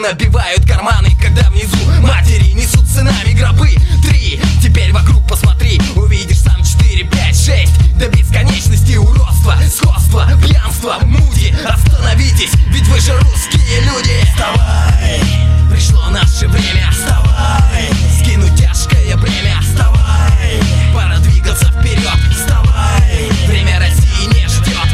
набивают карманы, когда внизу матери несут сынами гробы. 3, теперь вокруг посмотри, увидишь сам 4, 5, 6 до бесконечности уродства, сходства, пьянства, муди. Остановитесь, ведь вы же русские люди. Вставай, пришло наше время. Вставай, скинуть тяжкое бремя. Вставай, пора двигаться вперед. Вставай, время России не ждет.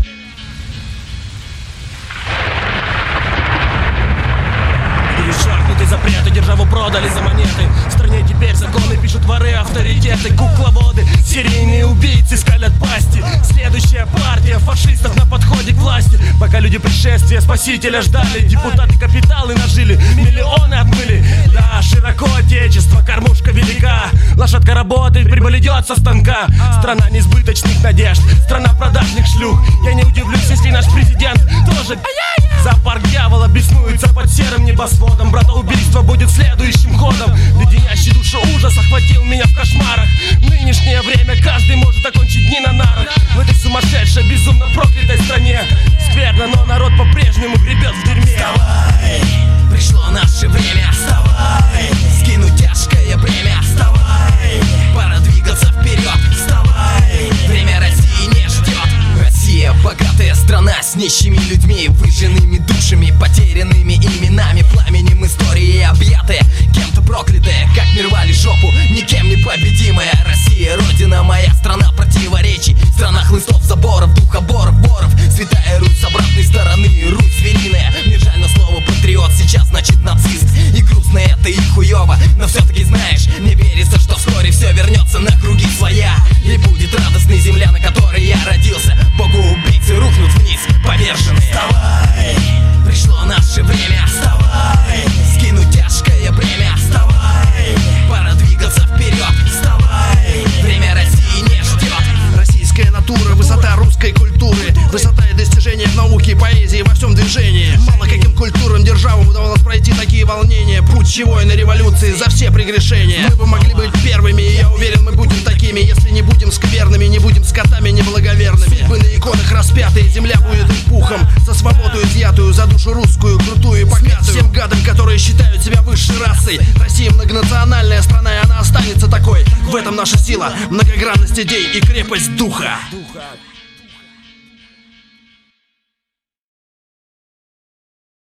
Перешагнуты запреты, державу продали за монеты. В стране теперь законы пишут воры, авторитеты, кукловоды, серийные убийцы скалят пасти. Следующая партия фашистов на подходе к власти. Пока люди пришествия спасителя ждали, депутаты капиталы нажили, миллионы отмыли. Да, широко отечество, кормушка велика. Лошадка работает, прибыль идет со станка. Страна несбыточных надежд, страна продажных шлюх. Я не удивлюсь, если наш президент тоже. Зоопарк дьявола беснуется под серым небосводом. Братоубийство будет следующим ходом. Леденящий душу ужас охватил меня в кошмарах. В нынешнее время каждый может окончить дни на нарах. В этой сумасшедшей, безумно проклятой стране скверно, но народ по-прежнему гребет в дерьме. Вставай, пришло наше время. Вставай, скинуть тяжкое бремя. Вставай, пора двигаться вперед. Вставай, время России не ждет. Россия богатая страна с нищими людьми, выжженными душами, потерянными именами, пламенем истории объятая, кем-то проклятая, как мир вали жопу, никем не победимая. Россия, родина моя, страна противоречий, страна хлыстов, заборов, духоборов, воров, святая Русь с обратной стороны, Русь звериная. Мне жаль, но слово патриот сейчас значит нацист, и грустно это, и хуёво, но все-таки знаешь, не верится, что вскоре все вернется на круги своя, и будет радостной земля, на которой я родился. Богу-убийцы рухнут вниз, повержены. Вставай, пришло наше время. Вставай, скинуть тяжкое бремя. Вставай, пора двигаться вперед. Вставай, время России не ждет. Российская натура, высота русской культуры, высота и достижения в науке, поэзии, во всем движении. Мало каким культурам державам удавалось пройти такие волнения. Путь войны, революции, за все прегрешения. Мы бы могли быть первыми, и я уверен, мы будем такими, если не будем скверными, не будем скотами неблаговерными. Судьбы на иконах распятые, земля будет их пухом, за свободу изъятую, за душу русскую, крутую и покатую. Всем гадам, которые считают себя высшей расой. Россия многонациональная страна, и она останется такой. В этом наша сила, многогранность идей и крепость духа.